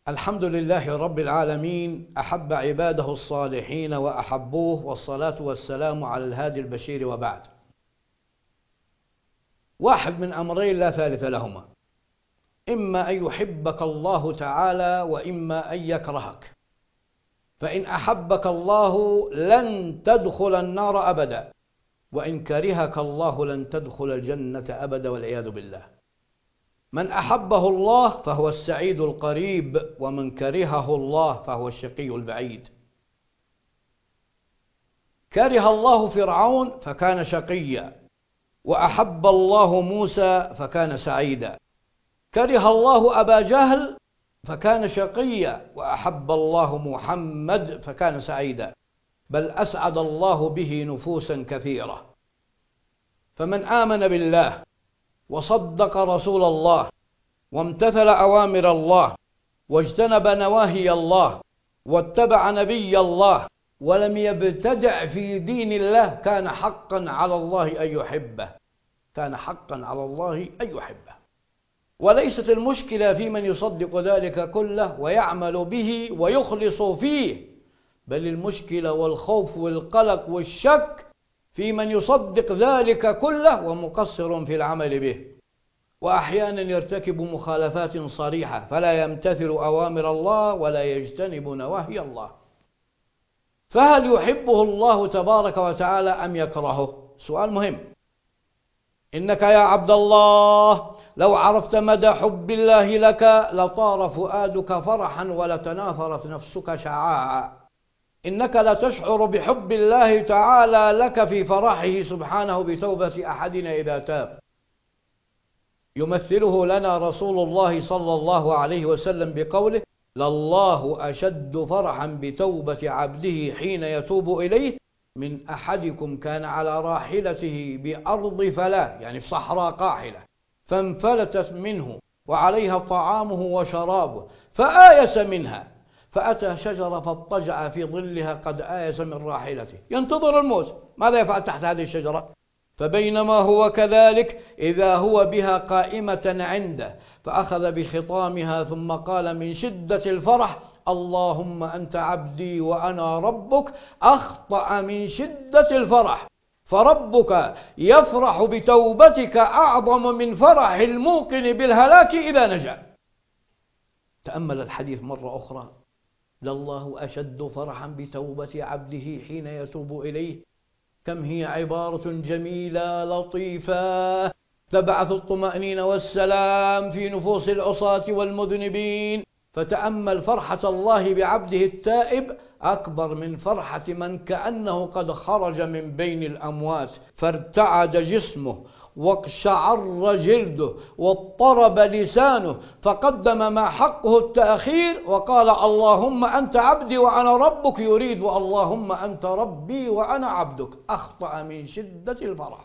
الحمد لله رب العالمين، أحب عباده الصالحين وأحبوه، والصلاة والسلام على الهادي البشير. وبعد، واحد من أمرين لا ثالث لهما: إما أن يحبك الله تعالى وإما أن يكرهك. فإن أحبك الله لن تدخل النار أبدا، وإن كرهك الله لن تدخل الجنة أبدا، والعياذ بالله. من أحبه الله فهو السعيد القريب، ومن كرهه الله فهو الشقي البعيد. كره الله فرعون فكان شقيا، وأحب الله موسى فكان سعيدا. كره الله أبا جهل فكان شقيا، وأحب الله محمد فكان سعيدا، بل أسعد الله به نفوسا كثيرة. فمن آمن بالله وصدق رسول الله وامتثل أوامر الله واجتنب نواهي الله واتبع نبي الله ولم يبتدع في دين الله، كان حقا على الله أن يحبه. كان حقا على الله أن يحبه. وليست المشكلة في من يصدق ذلك كله ويعمل به ويخلص فيه، بل المشكلة والخوف والقلق والشك في من يصدق ذلك كله ومقصر في العمل به، وأحيانا يرتكب مخالفات صريحة فلا يمتثل أوامر الله ولا يجتنب نواهي الله. فهل يحبه الله تبارك وتعالى أم يكرهه؟ سؤال مهم. إنك يا عبد الله لو عرفت مدى حب الله لك لطار فؤادك فرحا ولتنافرت نفسك شعاعا. إنك لتشعر بحب الله تعالى لك في فرحه سبحانه بتوبة أحدنا إذا تاب. يمثله لنا رسول الله صلى الله عليه وسلم بقوله: لله أشد فرحا بتوبة عبده حين يتوب إليه من أحدكم كان على راحلته بأرض فلاة، يعني في صحراء قاحلة، فانفلتت منه وعليها طعامه وشرابه فآيس منها، فأتى شجرة فاضطجع في ظلها قد آيس من راحلته ينتظر الموت. ماذا يفعل تحت هذه الشجرة؟ فبينما هو كذلك إذا هو بها قائمة عنده، فأخذ بخطامها ثم قال من شدة الفرح: اللهم أنت عبدي وأنا ربك. أخطأ من شدة الفرح، فربك يفرح بتوبتك أعظم من فرح الموقن بالهلاك إذا نجا. تأمل الحديث مرة أخرى: لله أشد فرحا بتوبة عبده حين يتوب إليه. كم هي عبارة جميلة لطيفة تبعث الطمأنينة والسلام في نفوس العصاة والمذنبين. فتأمل فرحة الله بعبده التائب أكبر من فرحة من كأنه قد خرج من بين الأموات، فارتعد جسمه واقشعر جلده واضطرب لسانه، فقدم ما حقه التأخير وقال: اللهم أنت عبدي وأنا ربك، يريد اللهم أنت ربي وأنا عبدك. أخطأ من شدة الفرح.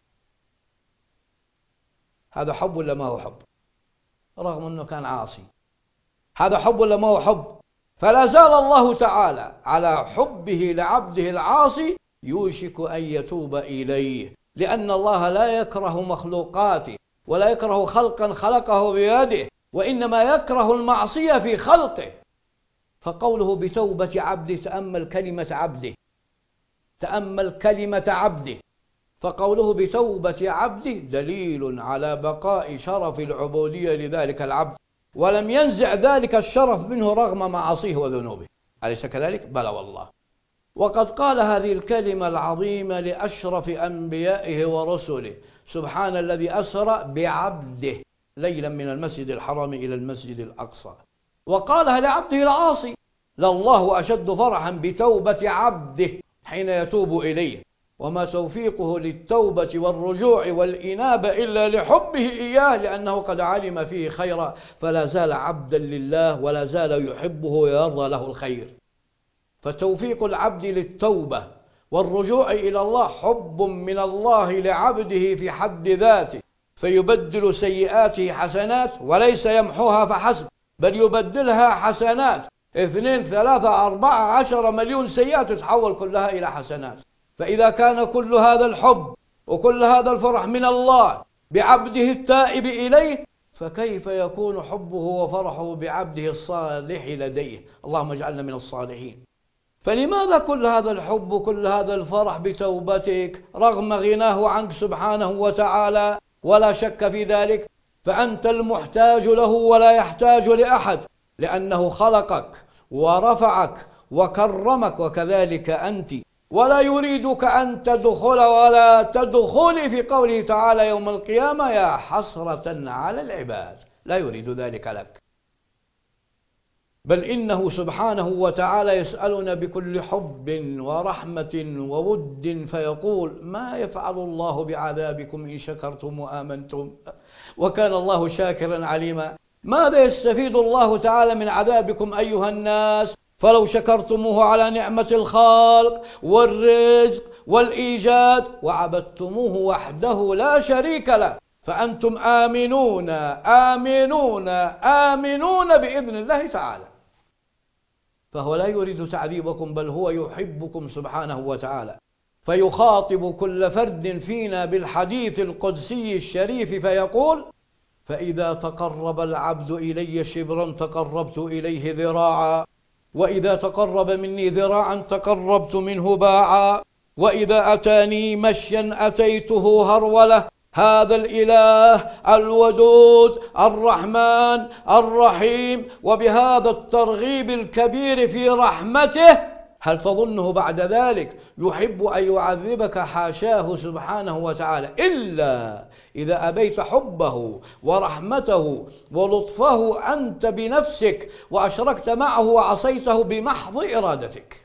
هذا حب ولا ما هو حب؟ رغم أنه كان عاصي. هذا حب ولا ما هو حب؟ فلا زال الله تعالى على حبه لعبده العاصي يوشك أن يتوب إليه، لأن الله لا يكره مخلوقاته ولا يكره خلقا خلقه بيده، وإنما يكره المعصية في خلقه. فقوله بتوبة عبده، تأمل كلمة عبده، تأمل كلمة عبده. فقوله بتوبة عبده دليل على بقاء شرف العبودية لذلك العبد، ولم ينزع ذلك الشرف منه رغم معاصيه وذنوبه. أليس كذلك؟ بلى والله. وقد قال هذه الكلمة العظيمة لأشرف أنبيائه ورسله: سبحان الذي أسرى بعبده ليلا من المسجد الحرام إلى المسجد الأقصى. وقالها لعبده العاصي: لله أشد فرحا بتوبة عبده حين يتوب إليه. وما توفيقه للتوبة والرجوع والإنابة إلا لحبه إياه، لأنه قد علم فيه خيرا، فلا زال عبدا لله ولا زال يحبه ويرضى له الخير. فتوفيق العبد للتوبة والرجوع إلى الله حب من الله لعبده في حد ذاته، فيبدل سيئاته حسنات، وليس يمحوها فحسب، بل يبدلها حسنات. 2 3 4 10 مليون سيئة تتحول كلها إلى حسنات. فإذا كان كل هذا الحب وكل هذا الفرح من الله بعبده التائب إليه، فكيف يكون حبه وفرحه بعبده الصالح لديه؟ اللهم اجعلنا من الصالحين. فلماذا كل هذا الحب وكل هذا الفرح بتوبتك رغم غناه عنك سبحانه وتعالى؟ ولا شك في ذلك، فأنت المحتاج له ولا يحتاج لأحد، لأنه خلقك ورفعك وكرمك، وكذلك أنت. ولا يريدك أن تدخل ولا تدخلي في قوله تعالى يوم القيامة يا حسرة على العباد، لا يريد ذلك لك، بل إنه سبحانه وتعالى يسألنا بكل حب ورحمة وود فيقول ما يفعل الله بعذابكم إن شكرتم وآمنتم وكان الله شاكرا عليما. ماذا يستفيد الله تعالى من عذابكم أيها الناس فلو شكرتموه على نعمة الخلق والرزق والإيجاد وعبدتموه وحده لا شريك له، فأنتم آمنون آمنون آمنون بإذن الله تعالى. فهو لا يريد تعذيبكم، بل هو يحبكم سبحانه وتعالى، فيخاطب كل فرد فينا بالحديث القدسي الشريف فيقول فإذا تقرب العبد إلي شبرا تقربت إليه ذراعا، وإذا تقرب مني ذراعا تقربت منه باعا، وإذا أتاني مشيا أتيته هرولة. هذا الإله الودود الرحمن الرحيم، وبهذا الترغيب الكبير في رحمته هل تظنه بعد ذلك يحب أن يعذبك؟ حاشاه سبحانه وتعالى، إلا إذا أبيت حبه ورحمته ولطفه أنت بنفسك وأشركت معه وعصيته بمحض إرادتك.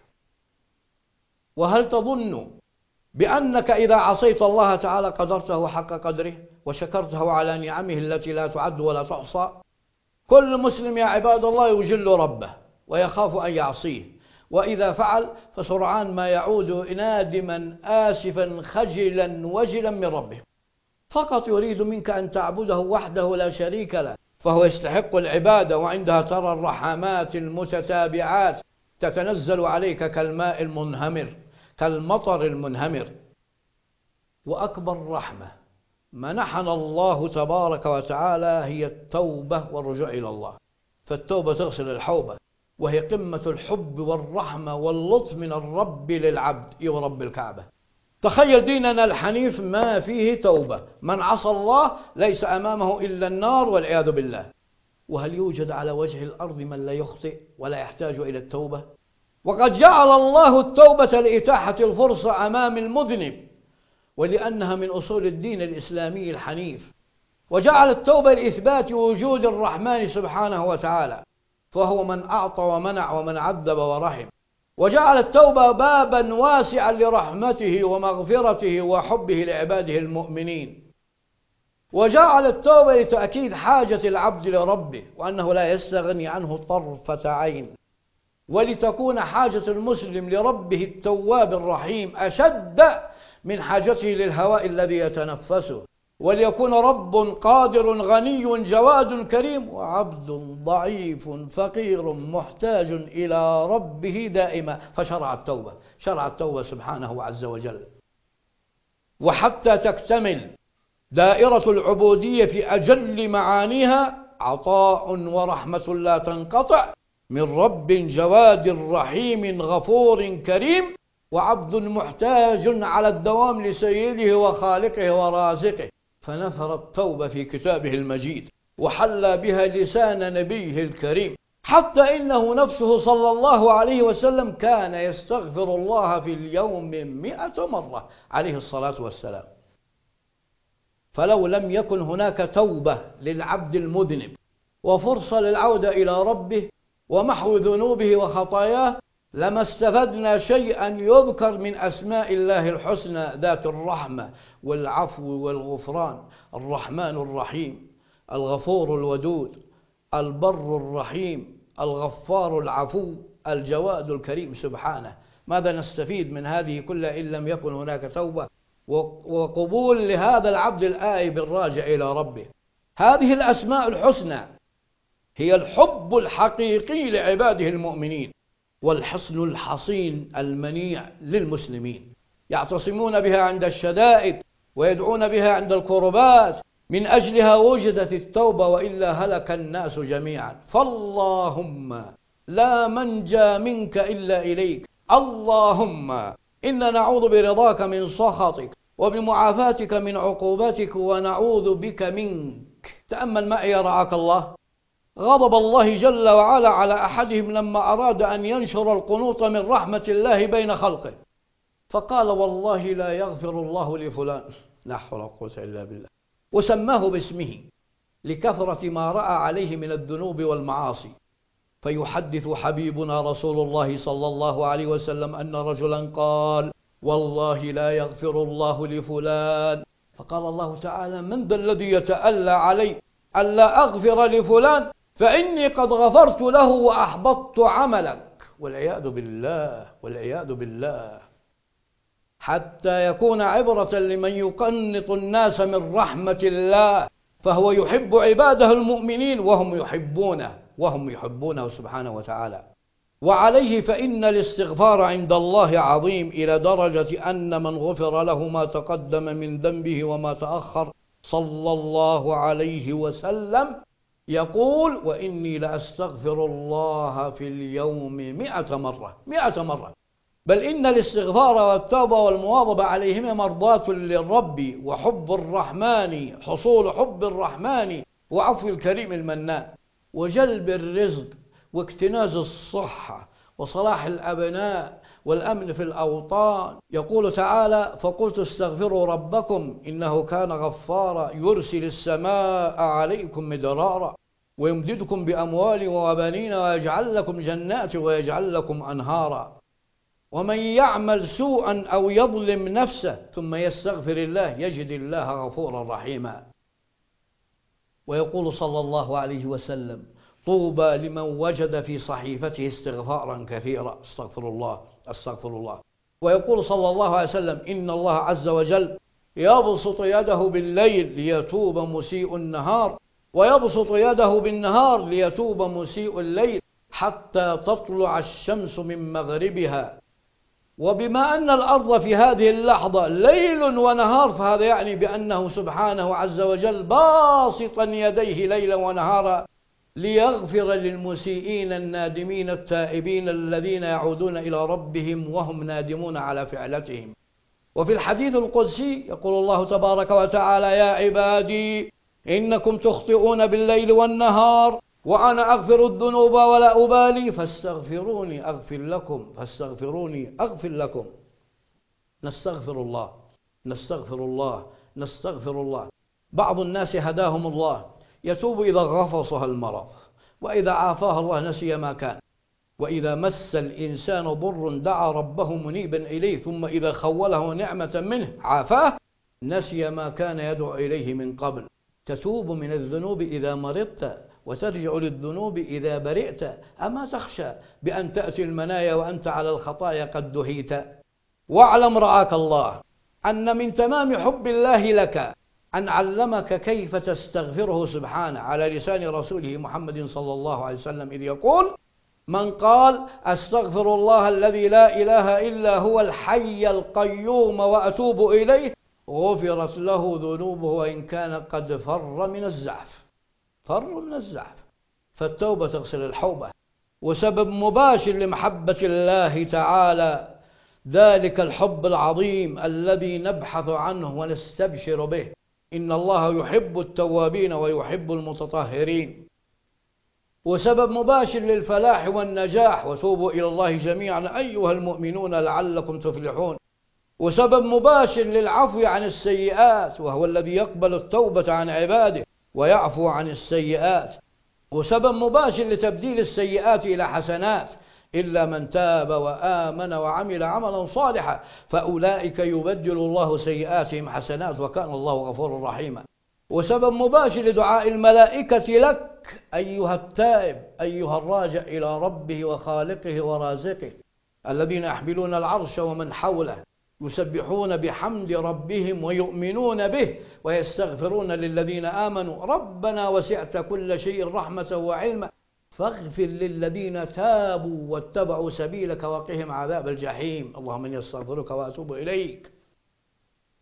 وهل تظن بأنك إذا عصيت الله تعالى قدرته حق قدره وشكرته على نعمه التي لا تعد ولا تحصى؟ كل مسلم يا عباد الله يجل ربه ويخاف أن يعصيه، وإذا فعل فسرعان ما يعود نادما آسفا خجلا وجلا من ربه. فقط يريد منك أن تعبده وحده لا شريك له، فهو يستحق العبادة، وعندها ترى الرحمات المتتابعات تتنزل عليك كالماء المنهمر كالمطر المنهمر. وأكبر رحمة منحنا الله تبارك وتعالى هي التوبة والرجوع إلى الله، فالتوبة تغسل الحوبة، وهي قمة الحب والرحمة واللطف من الرب للعبد ورب الكعبة. تخيل ديننا الحنيف ما فيه توبة، من عصى الله ليس أمامه إلا النار والعياذ بالله. وهل يوجد على وجه الأرض من لا يخطئ ولا يحتاج إلى التوبة؟ وقد جعل الله التوبة لإتاحة الفرصة أمام المذنب، ولأنها من أصول الدين الإسلامي الحنيف، وجعل التوبة لإثبات وجود الرحمن سبحانه وتعالى، فهو من أعطى ومنع ومن عذب ورحم، وجعل التوبة بابا واسعا لرحمته ومغفرته وحبه لعباده المؤمنين، وجعل التوبة لتأكيد حاجة العبد لربه وأنه لا يستغني عنه طرفة عين، ولتكون حاجة المسلم لربه التواب الرحيم أشد من حاجته للهواء الذي يتنفسه، وليكون رب قادر غني جواد كريم وعبد ضعيف فقير محتاج إلى ربه دائما، فشرع التوبة، شرع التوبة سبحانه عز وجل. وحتى تكتمل دائرة العبودية في أجل معانيها عطاء ورحمة لا تنقطع من رب جواد رحيم غفور كريم، وعبد محتاج على الدوام لسيده وخالقه ورازقه، فنثر التوبة في كتابه المجيد وحلى بها لسان نبيه الكريم، حتى إنه نفسه صلى الله عليه وسلم كان يستغفر الله في اليوم 100 مرة عليه الصلاة والسلام. فلو لم يكن هناك توبة للعبد المذنب وفرصة للعودة إلى ربه ومحو ذنوبه وخطاياه لما استفدنا شيئا يذكر من أسماء الله الحسنى ذات الرحمة والعفو والغفران: الرحمن الرحيم، الغفور الودود، البر الرحيم، الغفار العفو، الجواد الكريم سبحانه. ماذا نستفيد من هذه كلها إن لم يكن هناك توبة وقبول لهذا العبد الآيب الراجع إلى ربه؟ هذه الأسماء الحسنى هي الحب الحقيقي لعباده المؤمنين، والحصن الحصين المنيع للمسلمين، يعتصمون بها عند الشدائد ويدعون بها عند الكربات، من أجلها وجدت التوبة، وإلا هلك الناس جميعا. فاللهم لا منجى منك إلا إليك. اللهم إنا نعوذ برضاك من سخطك وبمعافاتك من عقوبتك ونعوذ بك منك. تأمل معي رعاك الله غضب الله جل وعلا على أحدهم لما أراد أن ينشر القنوط من رحمة الله بين خلقه، فقال والله لا يغفر الله لفلان، لا حول ولا قوة إلا بالله، وسماه باسمه لكثرة ما رأى عليه من الذنوب والمعاصي. فيحدث حبيبنا رسول الله صلى الله عليه وسلم أن رجلا قال والله لا يغفر الله لفلان، فقال الله تعالى من ذا الذي يتألى علي ألا أغفر لفلان فإني قد غفرت له وأحبطت عملك. والعياذ بالله والعياذ بالله. حتى يكون عبرة لمن يقنط الناس من رحمة الله، فهو يحب عباده المؤمنين وهم يحبونه سبحانه وتعالى. وعليه فإن الاستغفار عند الله عظيم، إلى درجة أن من غفر له ما تقدم من ذنبه وما تأخر صلى الله عليه وسلم يقول وإني لأستغفر الله في اليوم 100 مرة. بل إن الاستغفار والتوبة والمواظبة عليهما مرضاة للرب وحب الرحمن، حصول حب الرحمن وعفو الكريم المنان وجلب الرزق واكتناز الصحة وصلاح الأبناء والأمن في الأوطان. يقول تعالى فقلت استغفروا ربكم إنه كان غفارا يرسل السماء عليكم مدرارا ويمددكم بأموال وبنين ويجعل لكم جنات ويجعل لكم أنهارا. ومن يعمل سوءا أو يظلم نفسه ثم يستغفر الله يجد الله غفورا رحيما. ويقول صلى الله عليه وسلم طوبى لمن وجد في صحيفته استغفارا كثيرا، استغفر الله. ويقول صلى الله عليه وسلم إن الله عز وجل يبسط يده بالليل ليتوب مسيء النهار ويبسط يده بالنهار ليتوب مسيء الليل حتى تطلع الشمس من مغربها. وبما أن الأرض في هذه اللحظة ليل ونهار، فهذا يعني بأنه سبحانه عز وجل باسطا يديه ليلا ونهارا ليغفر للمسيئين النادمين التائبين الذين يعودون إلى ربهم وهم نادمون على فعلتهم. وفي الحديث القدسي يقول الله تبارك وتعالى يا عبادي إنكم تخطئون بالليل والنهار وأنا أغفر الذنوب ولا أبالي فاستغفروني أغفر لكم. نستغفر الله. بعض الناس هداهم الله يتوب إذا غفصها المرض، وإذا عافاه الله نسي ما كان، وإذا مس الإنسان ضر دعا ربه منيبا إليه، ثم إذا خوله نعمة منه عافاه نسي ما كان يدعو إليه من قبل. تتوب من الذنوب إذا مرضت وترجع للذنوب إذا برئت. أما تخشى بأن تأتي المنايا وأنت على الخطايا قد دهيت. واعلم رعاك الله أن من تمام حب الله لك أن علمك كيف تستغفره سبحانه على لسان رسوله محمد صلى الله عليه وسلم، إذ يقول من قال أستغفر الله الذي لا إله إلا هو الحي القيوم وأتوب إليه غفرت له ذنوبه وإن كان قد فر من الزحف. فالتوبة تغسل الحوبة، وسبب مباشر لمحبة الله تعالى ذلك الحب العظيم الذي نبحث عنه ونستبشر به. إن الله يحب التوابين ويحب المتطهرين. وسبب مباشر للفلاح والنجاح وتوبوا إلى الله جميعا أيها المؤمنون لعلكم تفلحون. وسبب مباشر للعفو عن السيئات، وهو الذي يقبل التوبة عن عباده ويعفو عن السيئات. وسبب مباشر لتبديل السيئات إلى حسنات، إلا من تاب وآمن وعمل عملا صالحا فأولئك يبدل الله سيئاتهم حسنات وكان الله غفورا رحيما. وسبب مباشر لدعاء الملائكة لك أيها التائب أيها الراجع إلى ربه وخالقه ورازقه، الذين يحملون العرش ومن حوله يسبحون بحمد ربهم ويؤمنون به ويستغفرون للذين آمنوا ربنا وسعت كل شيء رحمة وعلما فاغفر للذين تابوا واتبعوا سبيلك وقهم عذاب الجحيم. اللهم إني أستغفرك وأتوب إليك.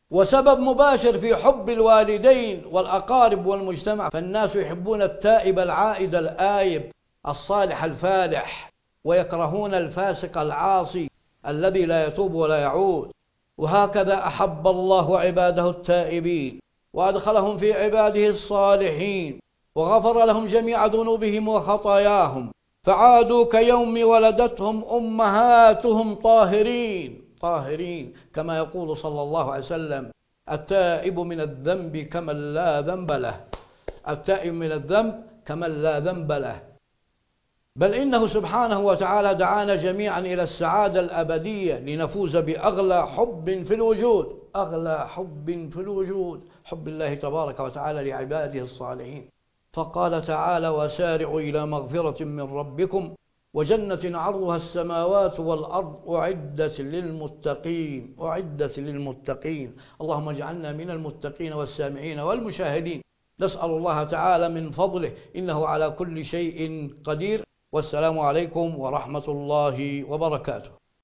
وسبب مباشر في حب الوالدين والأقارب والمجتمع. فالناس يحبون التائب العائد الآيب الصالح الفالح، ويكرهون الفاسق العاصي الذي لا يتوب ولا يعود. وهكذا أحب الله عباده التائبين وأدخلهم في عباده الصالحين، وغفر لهم جميع ذنوبهم وخطاياهم، فعادوا كيوم ولدتهم أمهاتهم طاهرين كما يقول صلى الله عليه وسلم: التائب من الذنب كمن لا ذنب له. التائب من الذنب كمن لا ذنب له. بل إنه سبحانه وتعالى دعانا جميعا إلى السعادة الأبدية لنفوز بأغلى حب في الوجود، أغلى حب في الوجود، حب الله تبارك وتعالى لعباده الصالحين. فقال تعالى: وسارعوا إلى مغفرة من ربكم وجنة عرضها السماوات والأرض أعدت للمتقين. اللهم اجعلنا من المتقين والسامعين والمشاهدين. نسأل الله تعالى من فضله، إنه على كل شيء قدير. والسلام عليكم ورحمة الله وبركاته.